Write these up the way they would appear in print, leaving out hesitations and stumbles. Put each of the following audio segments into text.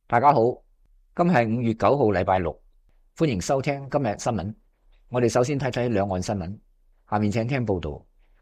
大家好，今日係5月9號，禮拜六，歡迎收聽今日新聞。我哋首先睇睇兩岸新聞，下面請聽報道。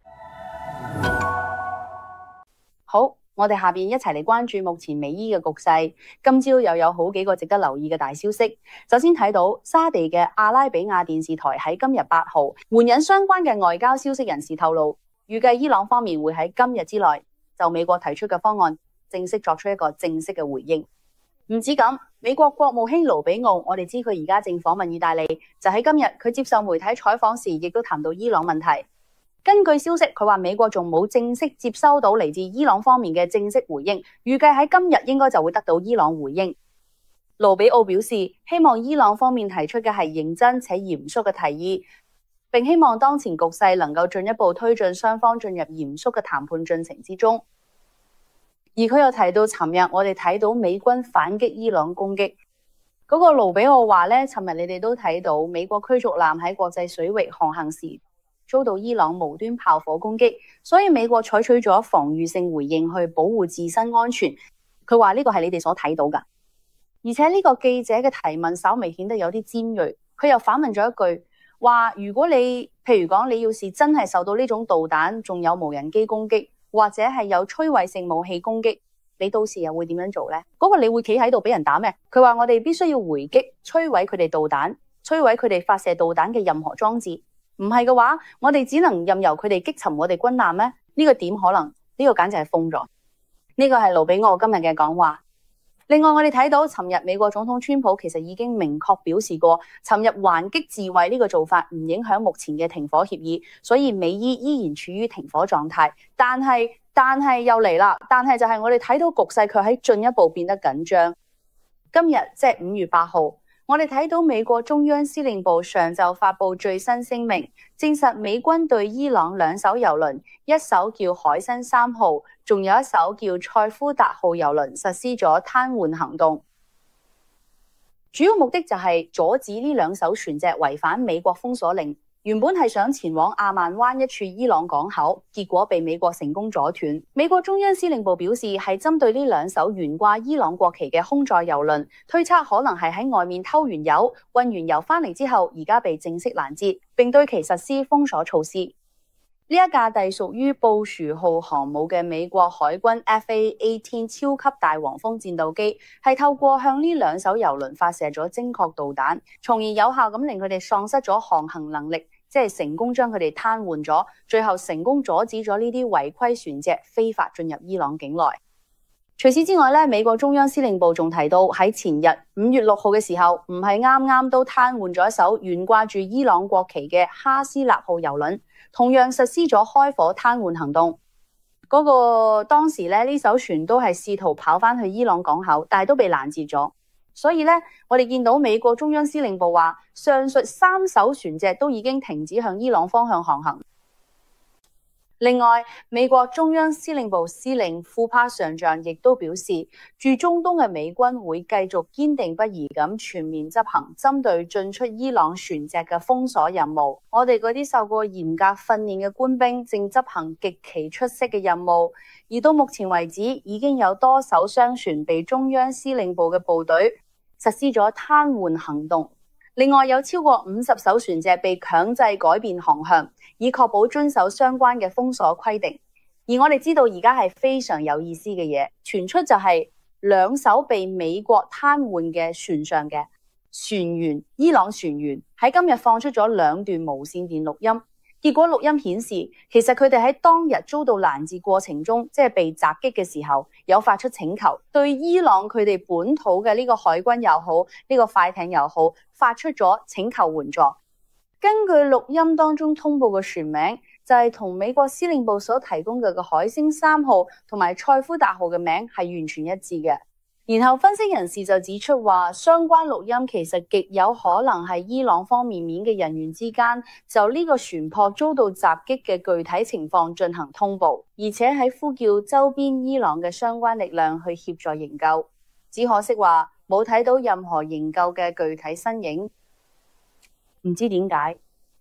好，我哋下邊一齊嚟關注目前美伊嘅局勢。今朝又有好幾個值得留意嘅大消息。首先睇到沙地嘅阿拉比亞電視台喺今日8號援引相關嘅外交消息人士透露，預計伊朗方面會喺今日之內就美國提出嘅方案正式作出一個正式嘅回應。唔止咁，美國國務卿盧比奧，我哋知佢而家正訪問意大利，就喺今日佢接受媒體採訪時，亦都談到伊朗問題。根據消息，佢話美國仲冇正式接收到嚟自伊朗方面嘅正式回應，預計喺今日應該就會得到伊朗回應。盧比奧表示，希望伊朗方面提出嘅係認真且嚴肅嘅提議，並希望當前局勢能夠進一步推進雙方進入嚴肅嘅談判進程之中。而佢又提到，尋日我哋睇到美軍反擊伊朗攻擊，嗰個盧比奧話呢，尋日你哋都睇到美國驅逐艦喺國際水域航行時遭到伊朗無端炮火攻擊，所以美國採取咗防禦性回應去保護自身安全。佢話呢個係你哋所睇到㗎。而且呢個記者嘅提問稍微顯得有啲尖銳，佢又反問咗一句話，如果你譬如講你要是真係受到呢種導彈仲有無人機攻擊，或者係有摧毀性武器攻擊，你到時又會點樣做呢？嗰個你會企喺度俾人打咩？佢話我哋必須要回擊，摧毀佢哋導彈，摧毀佢哋發射導彈嘅任何裝置。唔係嘅話，我哋只能任由佢哋擊沉我哋軍艦咩？呢個點可能？呢個簡直係瘋咗。呢個係盧比奧今日嘅講話。另外，我哋睇到尋日美國總統川普其實已經明確表示過，尋日還擊自衛呢個做法唔影響目前嘅停火協議，所以美伊依然處於停火狀態。但係又嚟啦，但係就係我哋睇到局勢卻喺進一步變得緊張。今日即係5月8號，我哋睇到美國中央司令部上晝發布最新聲明，證實美軍對伊朗2艘油輪，一艘叫海參3號，仲有一艘叫塞夫達號油輪實施咗癱瘓行動。主要目的就係阻止呢2艘船隻違反美國封鎖令，原本係想前往阿曼灣一處伊朗港口，結果被美國成功阻斷。美國中央司令部表示，係針對呢2艘懸掛伊朗國旗嘅空載油輪，推測可能係喺外面偷完油，運完油翻嚟之後，而家被正式攔截，並對其實施封鎖措施。呢一架隸屬於布殊號航母嘅美國海軍 FA-18 超級大黃蜂戰鬥機，係透過向呢2艘油輪發射咗精確導彈，從而有效咁令佢哋喪失咗航行能力，即係成功將佢哋癱瘓咗，最後成功阻止咗呢啲違規船隻非法進入伊朗境內。除此之外咧，美國中央司令部仲提到，喺前日5月6號嘅時候，唔係啱啱都癱瘓咗一艘懸掛住伊朗國旗嘅哈斯納號油輪，同樣實施咗開火癱瘓行動。當時咧，呢艘船都係試圖跑翻去伊朗港口，但係都被攔截咗。所以咧，我哋見到美國中央司令部話，上述3艘船隻都已經停止向伊朗方向航行。另外，美國中央司令部司令庫珀上將亦都表示，駐中東嘅美軍會繼續堅定不移咁全面執行針對進出伊朗船隻嘅封鎖任務。我哋嗰啲受過嚴格訓練嘅官兵正執行極其出色嘅任務，而到目前為止，已經有多艘商船被中央司令部嘅部隊實施咗癱瘓行動。另外有超過50艘船隻被強制改變航向，以確保遵守相關嘅封鎖規定。而我哋知道而家係非常有意思嘅嘢，傳出就係2艘被美國癱瘓嘅船上嘅船員，伊朗船員喺今日放出咗2段無線電錄音。結果錄音顯示，其實佢哋喺當日遭到攔截過程中，即係被襲擊嘅時候，有發出請求，對伊朗佢哋本土嘅呢個海軍又好，呢個快艇又好，發出咗請求援助。根據錄音當中通報嘅船名，就係同美國司令部所提供嘅海星3號同埋塞夫達號嘅名係完全一致嘅。然後分析人士就指出話，相關錄音其實極有可能係伊朗方面嘅人員之間就呢個船舶遭到襲擊嘅具體情況進行通報，而且喺呼叫周邊伊朗嘅相關力量去協助營救。只可惜話冇睇到任何營救嘅具體身影，唔知點解。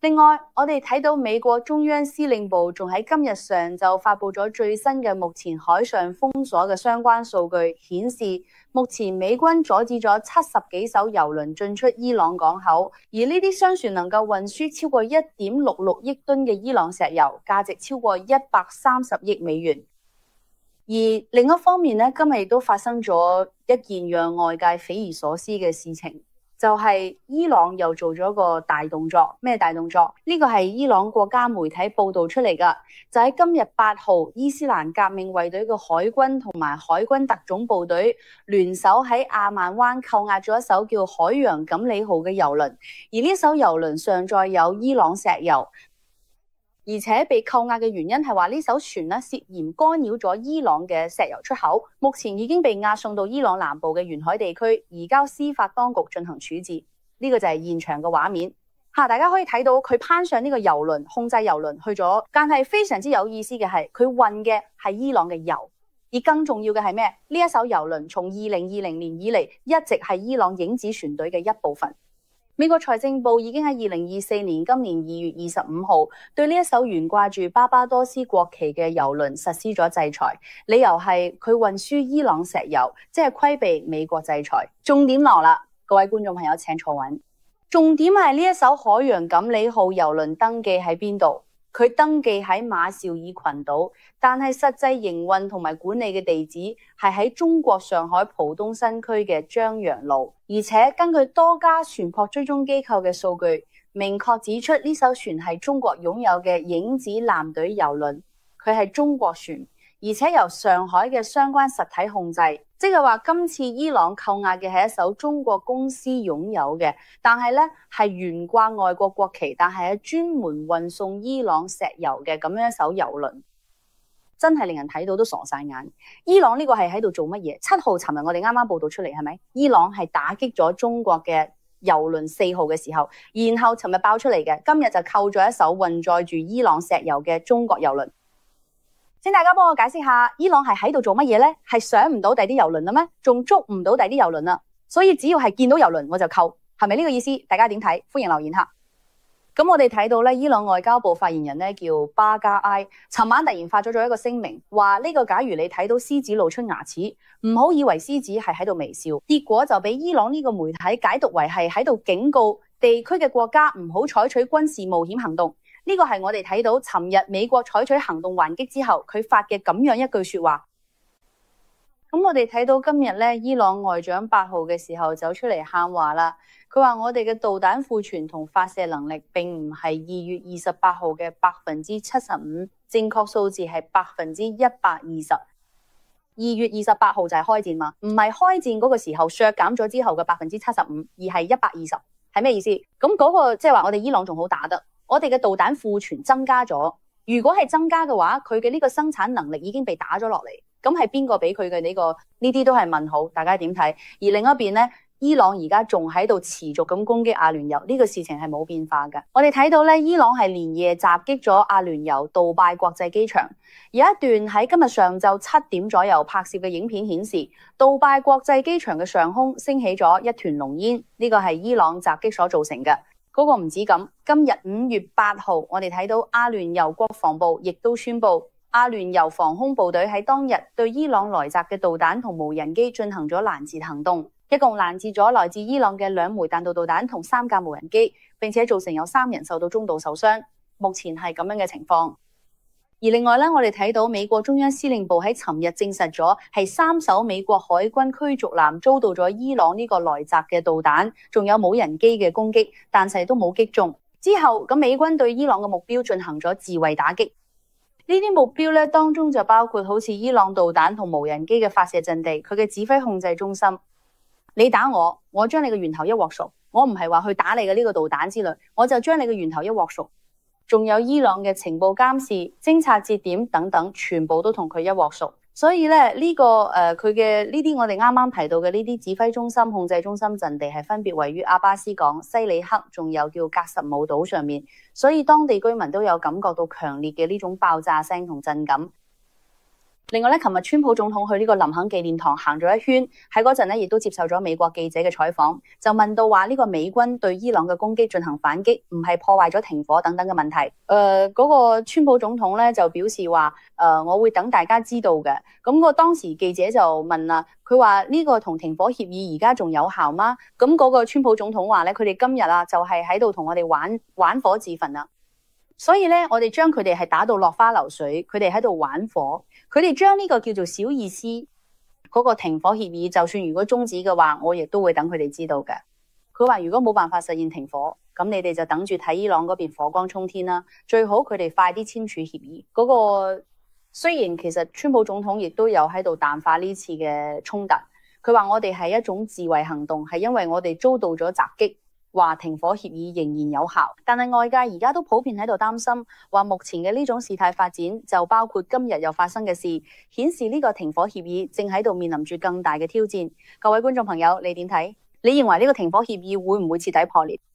另外，我哋睇到美國中央司令部仲喺今日上晝發布咗最新嘅目前海上封鎖嘅相關數據，顯示目前美軍阻止咗70幾艘油輪進出伊朗港口，而呢啲商船能夠運輸超過1.66億噸嘅伊朗石油，價值超過130億美元。而另一方面呢，今日亦都發生咗一件讓外界匪夷所思嘅事情。就係伊朗又做咗個大動作，咩大動作？呢個係伊朗國家媒體報導出嚟㗎。就喺今日8號，伊斯蘭革命衛隊嘅海軍同埋海軍特種部隊聯手喺阿曼灣扣押咗一艘叫海洋錦鯉號嘅油輪，而呢艘油輪上載有伊朗石油。而且被扣押嘅原因係話呢艘船呢涉嫌干擾咗伊朗嘅石油出口，目前已經被押送到伊朗南部嘅沿海地區，移交司法當局進行處置。呢個就係現場嘅畫面。大家可以睇到佢攀上呢個油輪，控制油輪去咗，但係非常之有意思嘅係佢運嘅係伊朗嘅油，而更重要嘅係咩？呢一艘油輪從2020年以嚟一直係伊朗影子船隊嘅一部分。美國財政部已經喺2024年今年2月25號對呢一艘懸掛住巴巴多斯國旗嘅油輪實施咗制裁，理由係佢運輸伊朗石油，即係規避美國制裁。重點來啦，各位觀眾朋友請坐穩。重點係呢一艘海洋錦鯉號油輪登記喺邊度？佢登記喺馬紹爾群島，但係實際營運同埋管理嘅地址係喺中國上海浦東新區嘅張楊路，而且根據多家船舶追蹤機構嘅數據，明確指出呢艘船係中國擁有嘅影子艦隊油輪，佢係中國船，而且由上海嘅相關實體控制。即係話今次伊朗扣押嘅係一艘中國公司擁有嘅，但係咧係懸掛外國國旗，但係專門運送伊朗石油嘅咁樣一艘油輪，真係令人睇到都傻晒眼。伊朗呢個係喺度做乜嘢？7號尋日我哋啱啱報道出嚟係咪？伊朗係打擊咗中國嘅油輪4號嘅時候，然後尋日爆出嚟嘅，今日就扣咗一艘運載住伊朗石油嘅中國油輪。請大家幫我解釋下，伊朗係喺度做乜嘢呢？係上唔到第啲油輪啦咩？仲捉唔到第啲油輪啦？所以只要係見到油輪我就扣，係咪呢個意思？大家點睇？歡迎留言下。咁我哋睇到咧，伊朗外交部發言人咧叫巴加埃，尋晚突然發咗一個聲明，話呢個假如你睇到獅子露出牙齒，唔好以為獅子係喺度微笑，結果就俾伊朗呢個媒體解讀為係喺度警告地區嘅國家唔好採取軍事冒險行動。呢個係我哋睇到尋日美國採取行動還擊之後，佢發嘅咁樣一句說話。咁我哋睇到今日咧，伊朗外長8號嘅時候走出嚟喊話啦。佢話我哋嘅導彈庫存同發射能力並唔係2月28號嘅75%，正確數字係120%。2月28號就係開戰嘛，唔係開戰嗰個時候削減咗之後嘅75%，而係120%，係咩意思？咁嗰個即係話我哋伊朗仲好打得。我哋嘅導彈庫存增加咗，如果係增加嘅話，佢嘅呢個生產能力已經被打咗落嚟，咁係邊個俾佢嘅呢個？呢啲都係問號，大家點睇？而另一邊呢，伊朗而家仲喺度持續咁攻擊阿聯酋，呢個事情係冇變化嘅。我哋睇到咧，伊朗係連夜襲擊咗阿聯酋杜拜國際機場，有一段喺今日上晝7點左右拍攝嘅影片顯示，杜拜國際機場嘅上空升起咗一團濃煙，呢個係伊朗襲擊所造成嘅。嗰個唔止咁，今日5月8號，我哋睇到阿聯酋國防部亦都宣布，阿聯酋防空部隊喺當日對伊朗來襲嘅導彈同無人機進行咗攔截行動，一共攔截咗來自伊朗嘅2枚彈道導彈同3架無人機，並且造成有3人受到中度受傷。目前係咁樣嘅情況。而另外咧，我哋睇到美國中央司令部喺尋日證實咗，係3艘美國海軍驅逐艦遭到咗伊朗呢個來襲嘅導彈，仲有無人機嘅攻擊，但係都冇擊中。之後咁美軍對伊朗嘅目標進行咗自衛打擊。呢啲目標咧當中就包括好似伊朗導彈同無人機嘅發射陣地，佢嘅指揮控制中心。你打我，我將你嘅源頭一鑊熟。我唔係話去打你嘅呢個導彈之類，我就將你嘅源頭一鑊熟。仲有伊朗嘅情報監視、偵察節點等等，全部都同佢一鑊熟。所以咧，呢個佢嘅呢啲我哋啱啱提到嘅呢啲指揮中心、控制中心陣地係分別位於阿巴斯港、西里克，仲有叫格什姆島上面。所以當地居民都有感覺到強烈嘅呢種爆炸聲同震感。 另外咧，琴日川普總統去呢個林肯紀念堂行咗一圈，喺嗰陣咧亦都接受咗美國記者嘅採訪，就問到話呢個美軍對伊朗嘅攻擊進行反擊，唔係破壞咗停火等等嘅問題。嗰個川普總統咧就表示話，我會等大家知道嘅。咁個當時記者就問啦，佢話呢個同停火協議而家仲有效嗎？咁嗰個川普總統話咧，佢哋今日啊就係喺度同我哋玩火自焚啊！所以咧，我哋將佢哋係打到落花流水，佢哋喺度玩火，佢哋將呢個叫做小意思嗰個停火協議，就算如果終止嘅話，我亦都會等佢哋知道嘅。佢話如果冇辦法實現停火，咁你哋就等住睇伊朗嗰邊火光沖天啦。最好佢哋快啲簽署協議。嗰個雖然其實川普總統亦都有喺度淡化呢次嘅衝突，佢話我哋係一種自衛行動，係因為我哋遭到咗襲擊。話停火協議仍然有效，但係外界而家都普遍喺度擔心，話目前嘅呢種事態發展就包括今日又發生嘅事，顯示呢個停火協議正喺度面臨住更大嘅挑戰。各位觀眾朋友，你點睇？你認為呢個停火協議會唔會徹底破裂？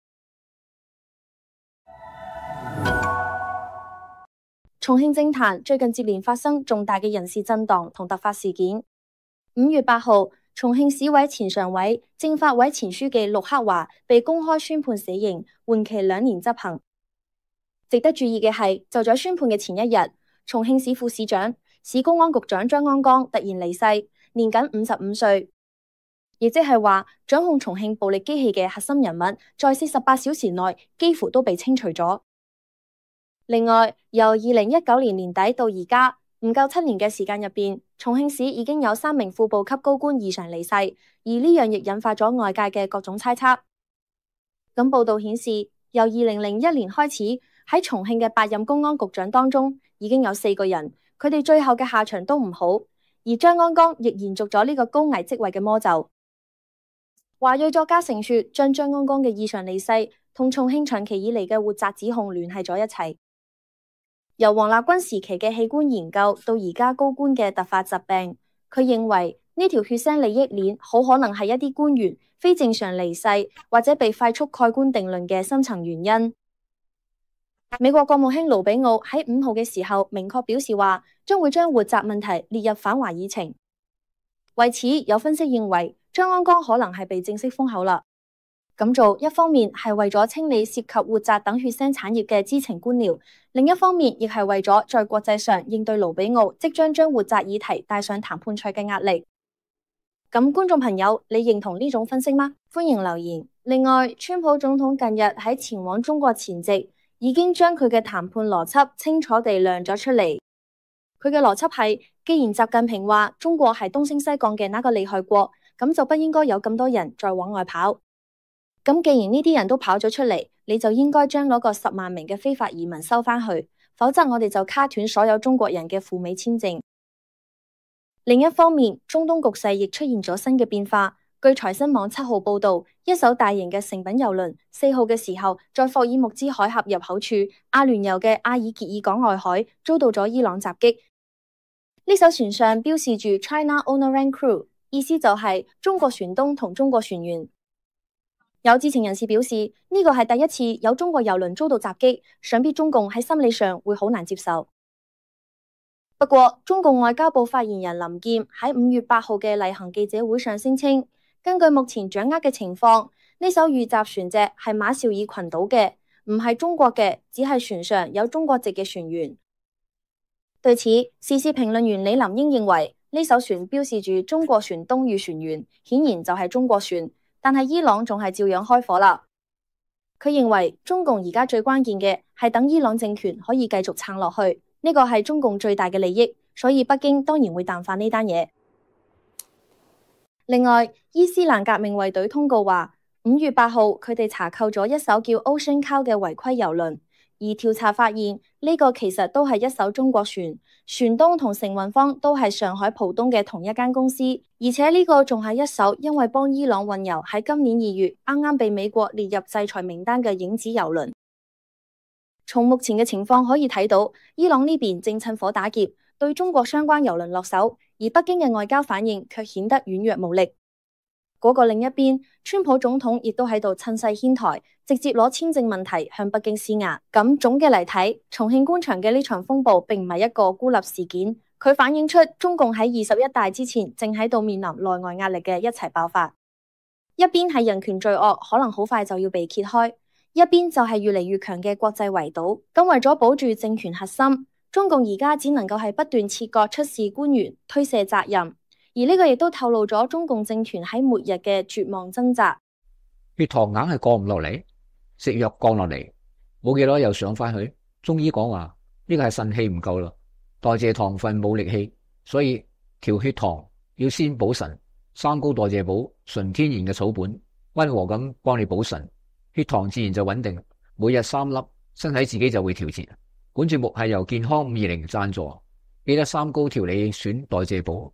重慶政壇最近接連發生重大嘅人事震盪同突發事件。5月8號，重慶市委前常委、政法委前書記陸克華被公開宣判死刑，緩期2年執行。值得注意嘅係，就在宣判嘅前一日，重慶市副市長、市公安局長張安江突然離世，年僅55歲。亦即係話，掌控重慶暴力機器嘅核心人物，在48小時內幾乎都被清除咗。另外，由2019年年底到而家，唔夠7年嘅時間入邊，重慶市已經有3名副部級高官異常離世，而呢樣亦引發咗外界嘅各種猜測。咁報道顯示，由2001年開始，喺重慶嘅8任公安局長當中，已經有4個人，佢哋最後嘅下場都唔好，而張安江亦延續咗呢個高危職位嘅魔咒。華裔作家盛雪將張安江嘅異常離世同重慶長期以嚟嘅活摘指控聯繫咗一齊。由王立軍時期嘅器官研究到而家高官嘅突發疾病，佢認為呢條血腥利益鏈好可能係一啲官員非正常離世或者被快速蓋棺定論嘅深層原因。美國國務卿盧比奧喺5號嘅時候明確表示話，將會將活摘問題列入反華議程。為此，有分析認為張安江可能係被正式封口啦。咁做一方面係為咗清理涉及活摘等血腥產業嘅知情官僚，另一方面亦係為咗在國際上應對盧比奧即將活摘議題帶上談判桌嘅壓力。咁觀眾朋友，你認同呢種分析嗎？歡迎留言。另外，川普總統近日喺前往中國前夕，已經將佢嘅談判邏輯清楚地亮咗出嚟。佢嘅邏輯係，既然習近平話中國係東升西降嘅那個厲害國，咁就不應該有咁多人再往外跑。咁既然呢啲人都跑咗出嚟，你就應該將嗰個10萬名嘅非法移民收返去，否則我哋就卡斷所有中國人嘅赴美簽證。另一方面，中東局勢亦出現咗新嘅變化。據財新網7號報道，一艘大型嘅成品郵輪4號嘅時候，在霍爾木茲海峽入口處阿聯酋嘅阿爾傑爾港外海遭到咗伊朗襲擊。呢艘船上標示住 China Owner and Crew， 意思就係中國船東同中國船員。有知情人士表示，呢個係第一次有中國郵輪遭到襲擊，想必中共喺心理上會好難接受。不過，中共外交部發言人林劍喺5月8號嘅例行記者會上聲稱，根據目前掌握嘅情況，呢艘遇襲船隻係馬紹爾群島嘅，唔係中國嘅，只係船上有中國籍嘅船員。對此，時事評論員李林英認為，呢艘船標示住中國船東與船員，顯然就係中國船。但係伊朗仲係照樣開火啦。佢認為中共而家最關鍵嘅係等伊朗政權可以繼續撐落去，呢個係中共最大嘅利益，所以北京當然會淡化呢單嘢。另外，伊斯蘭革命衛隊通告話，5月8號佢哋查扣咗一艘叫 Ocean Cow 嘅違規郵輪，而調查發現呢個其實都係一艘中國船，船東同承運方都係上海浦東嘅同一間公司。而且呢個仲係一艘因為幫伊朗運油喺今年2月啱啱被美國列入制裁名單嘅影子郵輪。從目前嘅情況可以睇到，伊朗呢邊正趁火打劫，對中國相關郵輪落手，而北京嘅外交反應卻顯得軟弱無力。嗰個另一邊，川普總統亦都喺度趁勢掀台，直接攞簽證問題向北京施壓。咁總嘅嚟睇，重慶官場嘅呢場風暴並唔係一個孤立事件。 佢反映出中共喺21大之前正喺度面臨內外壓力嘅一齊爆發。一邊係人權罪惡，可能好快就要被揭開；一邊就係越嚟越強嘅國際圍堵。咁為咗保住政權核心，中共而家只能夠係不斷切割出事官員，推卸責任。而呢個亦都透露咗中共政權喺末日嘅絕望掙扎。 血糖硬係降唔落嚟，食藥降落嚟，冇幾耐又上翻去。中醫講話呢個係腎氣唔夠啦，代謝糖分冇力氣，所以調血糖要先補腎。三高代謝補，純天然嘅草本，溫和咁幫你補腎，血糖自然就穩定。每日3粒，身體自己就會調節。本節目係由健康520贊助，記得三高調理選代謝補。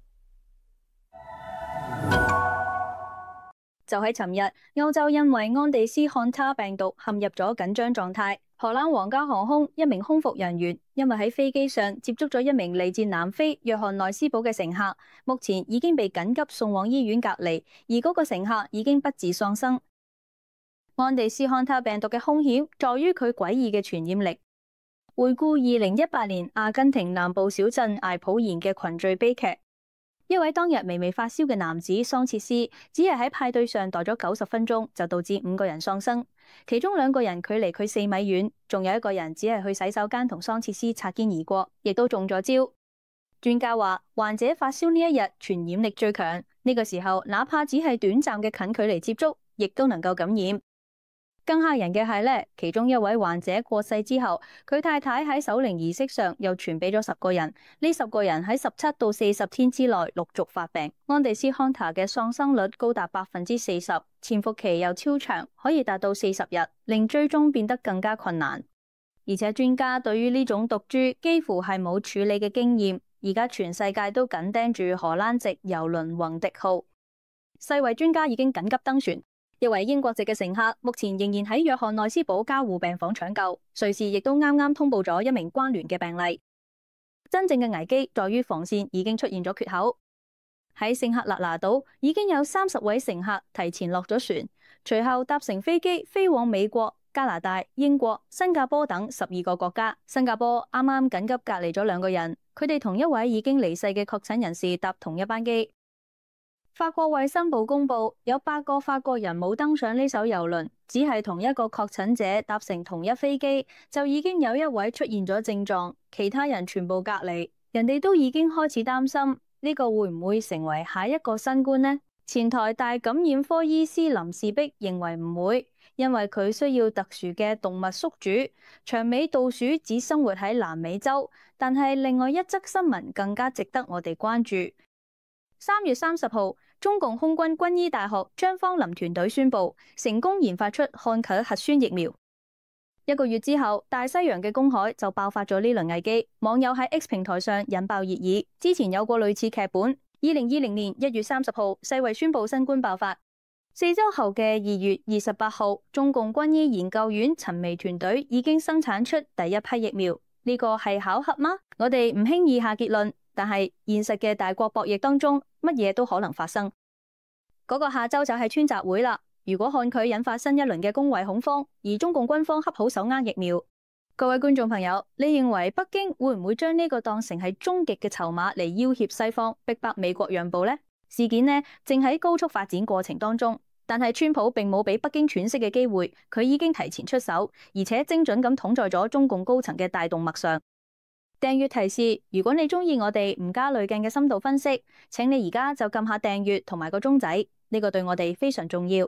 就喺尋日，歐洲因為安地斯漢他病毒陷入咗緊張狀態。荷蘭皇家航空一名空服人員因為喺飛機上接觸咗一名嚟自南非約翰內斯堡嘅乘客，目前已經被緊急送往醫院隔離，而嗰個乘客已經不治喪生。安地斯漢他病毒嘅兇險在於佢詭異嘅傳染力。回顧2018年阿根廷南部小鎮艾普延嘅群聚悲劇。一位當日微微發燒嘅男子桑切斯，只係喺派對上待咗90分鐘，就導致5個人喪生，其中2個人距離佢4米遠，仲有1個人只係去洗手間同桑切斯擦肩而過，亦都中咗招。專家話，患者發燒呢一日傳染力最強，呢個時候哪怕只係短暫嘅近距離接觸，亦都能夠感染。更嚇人嘅係呢，其中一位患者過世之後，佢太太喺守靈儀式上又傳俾咗10個人，呢10個人喺17到40天之內陸續發病。安地斯漢他嘅喪生率高達40%，潛伏期又超長，可以達到40日，令追蹤變得更加困難。而且專家對於呢種毒株幾乎係冇處理嘅經驗，而家全世界都緊盯住荷蘭籍郵輪宏迪號。世衛專家已經緊急登船。一位英國籍嘅乘客目前仍然喺約翰內斯堡加護病房搶救，瑞士亦都啱啱通報咗一名關聯嘅病例。真正嘅危機在於防線已經出現咗缺口。喺聖克勒拿島已經有30位乘客提前落咗船，隨後搭乘飛機飛往美國、加拿大、英國、新加坡等12個國家。新加坡啱啱緊急隔離咗2個人，佢哋同一位已經離世嘅確診人士搭同一班機。法國衛生部公布，有8個法國人冇登上呢艘郵輪，只係同一個確診者搭乘同一飛機，就已經有1位出現咗症狀，其他人全部隔離。人哋都已經開始擔心呢個會唔會成為下一個新冠呢？前台大感染科醫師林士碧認為唔會，因為佢需要特殊嘅動物宿主。長尾杜鼠只生活喺南美洲，但係另外一則新聞更加值得我哋關注。3月30號，中共空軍軍醫大學張方林團隊宣布成功研發出漢克核酸疫苗。1個月之後，大西洋嘅公海就爆發咗呢輪危機，網友喺 X 平台上引爆熱議。之前有過類似劇本。2020年1月30號，世衛宣布新冠爆發。4週後嘅2月28號，中共軍醫研究院陳薇團隊已經生產出第一批疫苗。呢個係巧合嗎？我哋唔輕易下結論。但係現實嘅大國博弈當中，乜嘢都可能發生。嗰個下周就係川習會啦。如果漢佢引發新一輪嘅公衛恐慌，而中共軍方恰好手握疫苗，各位觀眾朋友，你認為北京會唔會將呢個當成係終極嘅籌碼嚟要挾西方，逼迫美國讓步呢？事件呢正喺高速發展過程當中，但係川普並冇俾北京喘息嘅機會，佢已經提前出手，而且精準咁統在咗中共高層嘅大動脈上。訂閱提示：如果你中意我哋唔加濾鏡嘅深度分析，請你而家就撳下訂閱同埋個鐘仔，呢個對我哋非常重要。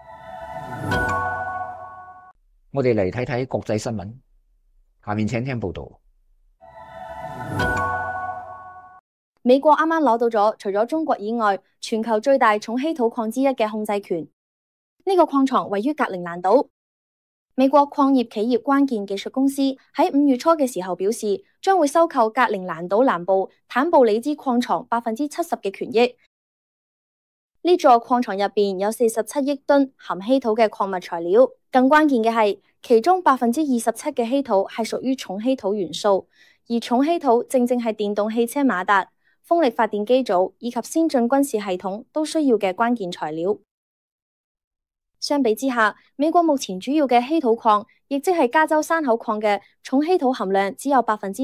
我哋嚟睇睇國際新聞，下面請聽報道。 美國啱啱攞到咗除咗中國以外，全球最大重稀土礦之一嘅控制權。呢個礦床位於格陵蘭島。美國礦業企業關鍵技術公司喺5月初嘅時候表示，將會收購格陵蘭島南部坦布里茲礦床70%嘅權益。呢座礦床入邊有47億噸含稀土嘅礦物材料，更關鍵嘅係，其中27%嘅稀土係屬於重稀土元素，而重稀土正正係電動汽車馬達、風力發電機組以及先進軍事系統都需要嘅關鍵材料。 相比之下，美國目前主要嘅稀土礦，亦即係加州山口礦嘅重稀土含量只有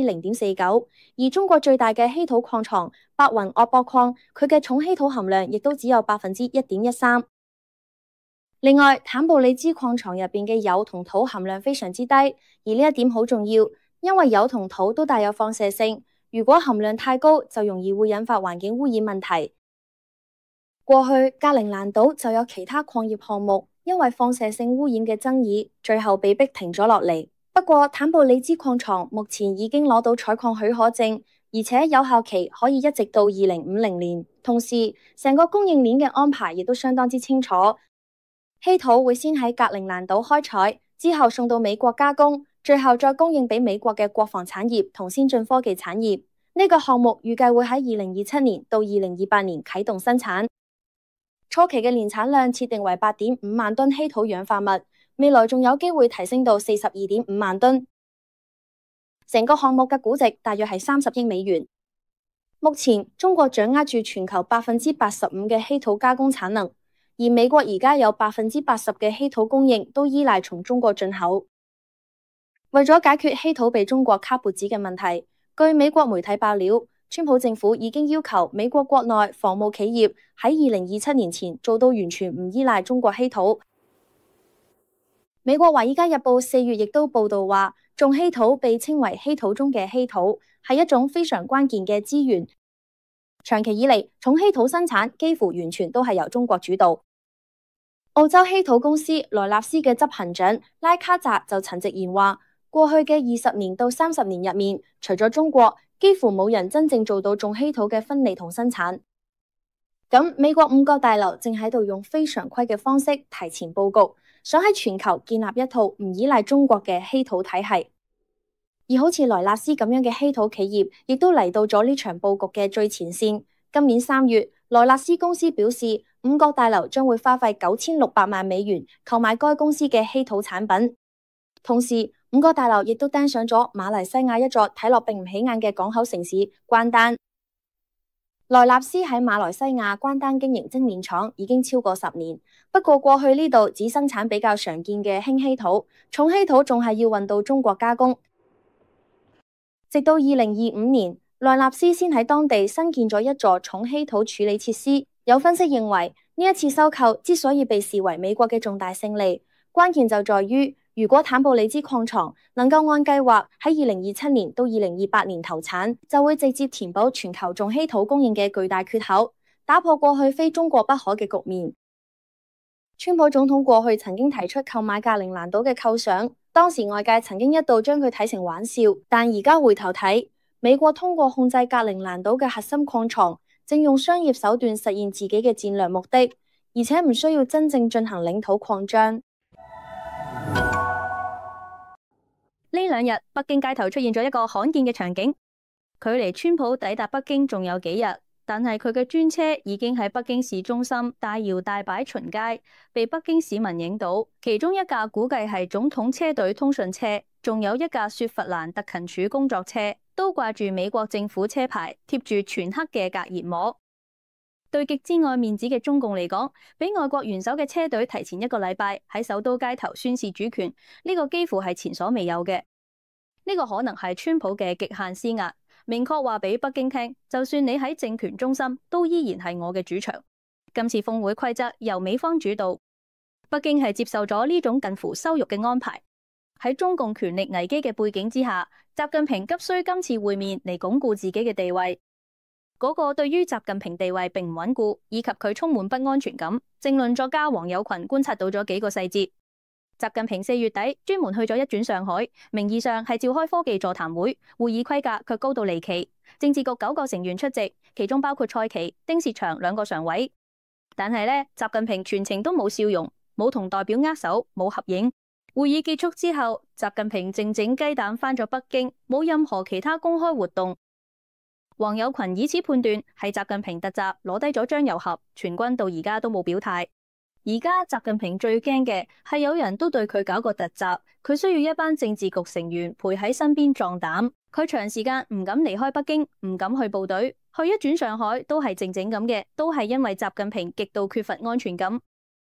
0.49%，而中國最大嘅稀土礦床白雲鄂博礦，佢嘅重稀土含量亦都只有1.13%。另外，坦布里茲礦床入邊嘅鈾同土含量非常之低，而呢一點好重要，因為鈾同土都帶有放射性，如果含量太高，就容易會引發環境污染問題。過去格陵蘭島就有其他礦業項目因為放射性污染嘅爭議，最後被逼停咗落嚟。不過坦布里茲礦床目前已經攞到採礦許可證，而且有效期可以一直到2050年。同時，成個供應鏈嘅安排亦都相當之清楚。稀土會先喺格陵蘭島開採，之後送到美國加工，最後再供應俾美國嘅國防產業同先進科技產業。呢個項目預計會喺2027年到2028年啟動生產。初期嘅年產量設定為8.5萬噸稀土氧化物，未來仲有機會提升到42.5萬噸。成個項目嘅估值大約係30億美元。目前中國掌握住全球85%嘅稀土加工產能，而美國而家有80%嘅稀土供應都依賴從中國進口。為咗解決稀土被中國卡脖子嘅問題，據美國媒體爆料，川普政府已經要求美國國內防務企業喺2027年前做到完全唔依賴中國稀土。美國華爾街日報4月亦都報道話，重稀土被稱為稀土中嘅稀土，係一種非常關鍵嘅資源。長期以嚟，重稀土生產幾乎完全都係由中國主導。澳洲稀土公司萊納斯嘅執行長拉卡澤就曾直言話，過去嘅20年到30年入面，除咗中國，幾乎冇人真正做到重稀土嘅分離同生產。咁美國五角大樓正喺度用非常規嘅方式提前佈局，想喺全球建立一套唔依賴中國嘅稀土體系。而好似萊納斯咁樣嘅稀土企業，亦都嚟到咗呢場佈局嘅最前線。今年3月，萊納斯公司表示，五角大樓將會花費9600萬美元購買該公司嘅稀土產品。同時，五角大樓亦都登上咗馬來西亞一座睇落並唔起眼嘅港口城市關丹。萊納斯喺馬來西亞關丹經營精煉廠已經超過10年，不過過去呢度只生產比較常見嘅輕稀土，重稀土仲係要運到中國加工。直到2025年，萊納斯先喺當地新建咗一座重稀土處理設施。有分析認為，呢一次收購之所以被視為美國嘅重大勝利，關鍵就在於，如果坦布里茲礦床能夠按計劃喺2027年到2028年投產，就會直接填補全球重稀土供應嘅巨大缺口，打破過去非中國不可嘅局面。川普總統過去曾經提出購買格陵蘭島嘅構想，當時外界曾經一度將佢睇成玩笑，但而家回頭睇，美國通過控制格陵蘭島嘅核心礦床，正用商業手段實現自己嘅戰略目的，而且唔需要真正進行領土擴張。 呢兩日，北京街頭出現咗一個罕見嘅場景，距離川普抵達北京仲有幾日，但係佢嘅專車已經喺北京市中心大搖大擺巡街，被北京市民影到。其中一架估計係總統車隊通訊車，仲有一架雪佛蘭特勤署工作車，都掛住美國政府車牌，貼住全黑嘅隔熱膜。對極之愛面子嘅中共嚟講，俾外國元首嘅車隊提前1個禮拜喺首都街頭宣示主權，呢個幾乎係前所未有嘅。呢個可能係川普嘅極限施壓，明確話俾北京聽，就算你喺政權中心，都依然係我嘅主場。今次峰會規則由美方主導，北京係接受咗呢種近乎羞辱嘅安排。喺中共權力危機嘅背景之下，習近平急需今次會面嚟鞏固自己嘅地位。嗰個對於習近平地位並唔穩固，以及佢充滿不安全感，政論作家黃有群觀察到咗幾個細節。習近平4月底專門去咗一轉上海，名義上係召開科技座談會，會議規格卻高度離奇。政治局9個成員出席，其中包括蔡奇、丁薛祥2個常委。但係呢，習近平全程都冇笑容，冇同代表握手，冇合影。會議結束之後，習近平靜靜雞蛋返咗北京，冇任何其他公開活動。黃有群以此判斷係習近平突襲攞低咗張油盒，全軍到而家都冇表態。而家習近平最驚嘅係有人都對佢搞個突襲，佢需要一班政治局成員陪喺身邊壯膽。佢長時間唔敢離開北京，唔敢去部隊，去一轉上海都係靜靜咁嘅，都係因為習近平極度缺乏安全感。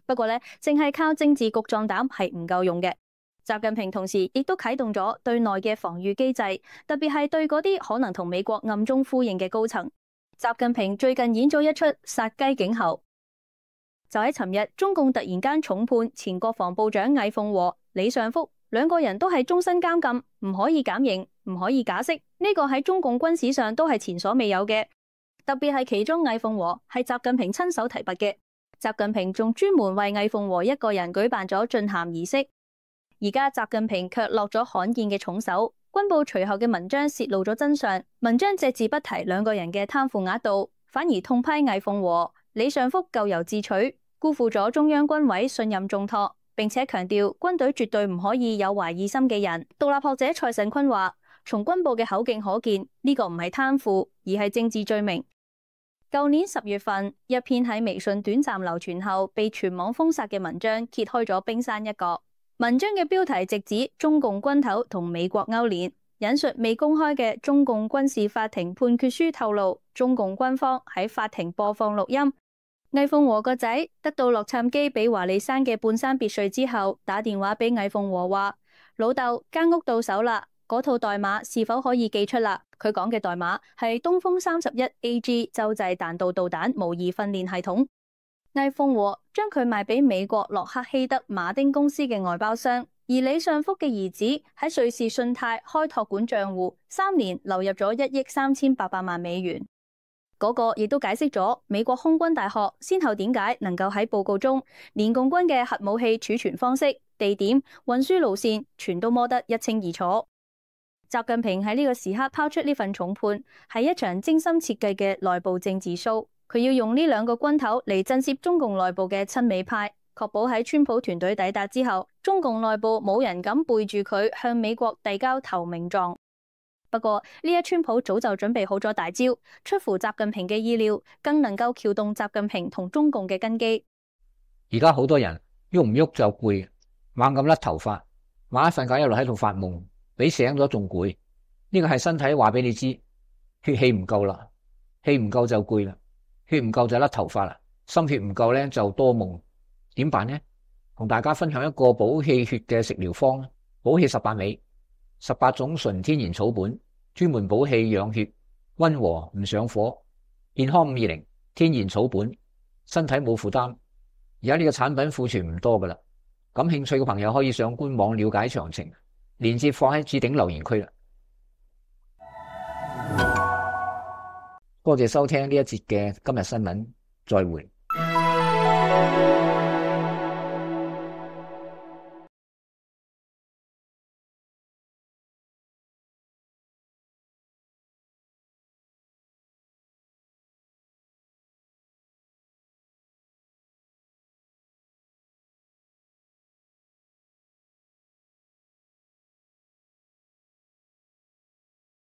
不過呢，淨係靠政治局壯膽係唔夠用嘅。習近平同時亦都啟動咗對內嘅防禦機制，特別係對嗰啲可能同美國暗中呼應嘅高層。習近平最近演咗一出殺雞儆猴。就喺尋日，中共突然間重判前國防部長魏鳳和、李尚福兩個人都係終身監禁，唔可以減刑，唔可以假釋。呢個喺中共軍史上都係前所未有嘅。特別係其中魏鳳和係習近平親手提拔嘅，習近平仲專門為魏鳳和一個人舉辦咗進涵儀式。而家習近平卻落咗罕見嘅重手，軍報隨後嘅文章泄露咗真相，文章隻字不提兩個人嘅貪腐額度，反而痛批魏鳳和、李尚福咎由自取，辜負咗中央軍委信任重託，並且強調軍隊絕對唔可以有懷疑心嘅人。獨立學者蔡慎坤話，從軍報嘅口徑可見，呢個唔係貪腐，而係政治罪名。舊年10月份，一篇喺微信短暫流傳後被全網封殺嘅文章揭開咗冰山一角。文章嘅標題直指中共軍頭同美國勾連，引述未公開嘅中共軍事法庭判決書透露，中共軍方喺法庭播放錄音。魏鳳和個仔得到洛杉磯比華利山嘅半山別墅之後，打電話俾魏鳳和話：老豆，間屋到手啦，嗰套代碼是否可以寄出啦？佢講嘅代碼係東風31 AG 洲際彈道導彈模擬訓練系統。魏鳳和將佢賣俾美國洛克希德馬丁公司嘅外包商，而李尚福嘅兒子喺瑞士信貸開託管賬戶，3年流入咗1億3800萬美元。嗰個亦都解釋咗美國空軍大學先後點解能夠喺報告中連共軍嘅核武器儲存方式、地點、運輸路線全都摸得一清二楚。習近平喺呢個時刻拋出呢份重判，係一場精心設計嘅內部政治 show。佢要用呢兩個軍頭嚟震懾中共內部嘅親美派，確保喺川普團隊抵達之後，中共內部冇人敢背住佢向美國遞交投名狀。不過呢一川普早就準備好咗大招，出乎習近平嘅意料，更能夠撬動習近平同中共嘅根基。 而家好多人喐唔喐就攰，猛咁甩頭髮，晚黑瞓覺一路喺度發夢，比醒咗仲攰。呢個係身體話俾你知，血氣唔夠啦，氣唔夠就攰啦，血唔夠就甩頭髮啦，心血唔夠咧就多夢。點辦呢？同大家分享一個補氣血嘅食療方，補氣18味，18種純天然草本，專門補氣養血，溫和唔上火，健康520，天然草本，身體冇負擔。而家呢個產品庫存唔多噶啦，感興趣嘅朋友可以上官網了解詳情，鏈接放喺置頂留言區啦。多謝收聽呢一節嘅今日新聞，再會。